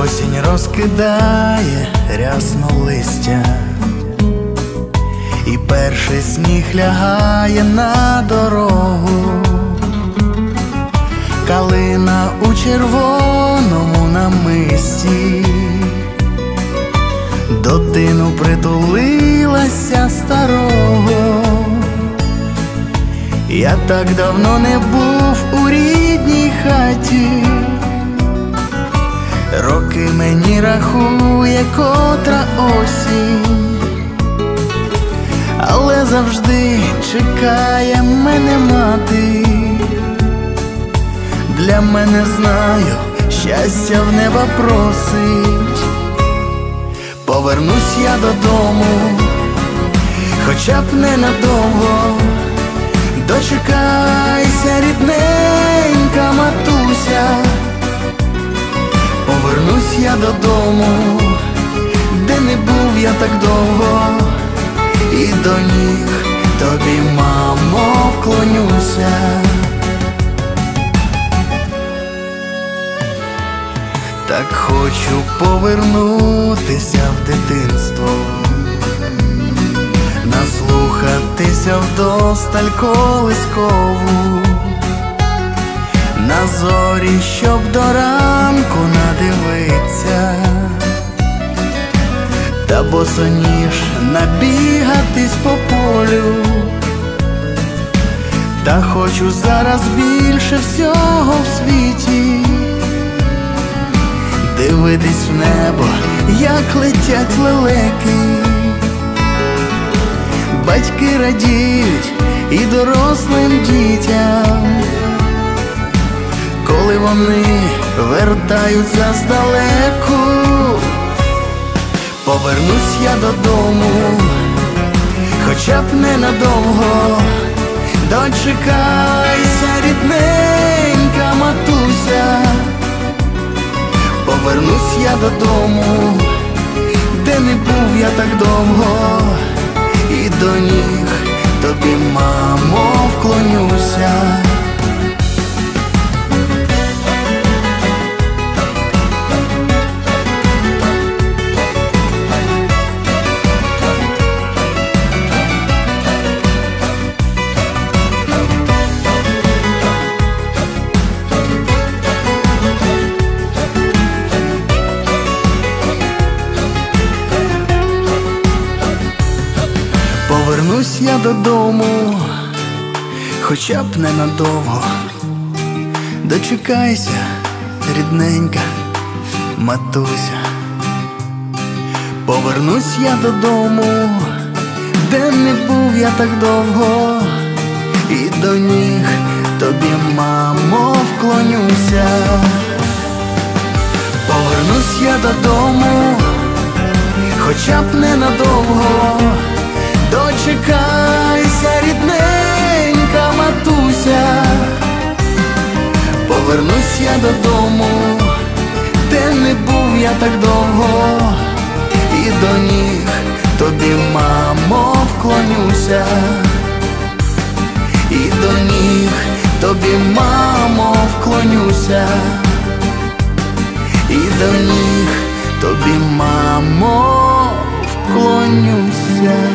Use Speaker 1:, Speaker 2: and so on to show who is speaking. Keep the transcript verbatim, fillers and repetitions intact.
Speaker 1: Осінь розкидає рясно листя, і перший сніг лягає на дорогу. Калина у червоному намисті до тину притулилася старого. Я так давно не був у рідній хаті, роки мені рахує котра осінь, але завжди чекає мене мати. Для мене, знаю, щастя в неба просить. Повернусь я додому, хоча б ненадовго. Дочекайся, рідненька матуся. Повернусь я додому, де не був я так довго, і до ніг тобі, мамо, вклонюся. Так хочу повернутися в дитинство, наслухатися вдосталь колискову, на зорі, щоб до ранку надивиться, та босоніж набігатись по полю. Та хочу зараз більше всього в світі дивитись в небо, як летять лелеки. Батьки радіють і дорослим дітям, коли вони вертаються здалеку. Повернусь я додому, хоча б ненадовго. Дочекайся, рідненька матуся. Повернусь я додому, де не був я так довго, і до ніг тобі, мамо, вклонюся. Повернусь я додому, хоча б ненадовго. Дочекайся, рідненька матуся. Повернусь я додому, де не був я так довго, і до ніг тобі, мамо, вклонюся. Повернусь я додому, хоча б ненадовго. Дочекайся, рідненька матуся. Повернусь я додому, де не був я так довго, і до ніг тобі, мамо, вклонюся. І до ніг тобі, мамо, вклонюся. І до ніг тобі, мамо, вклонюся.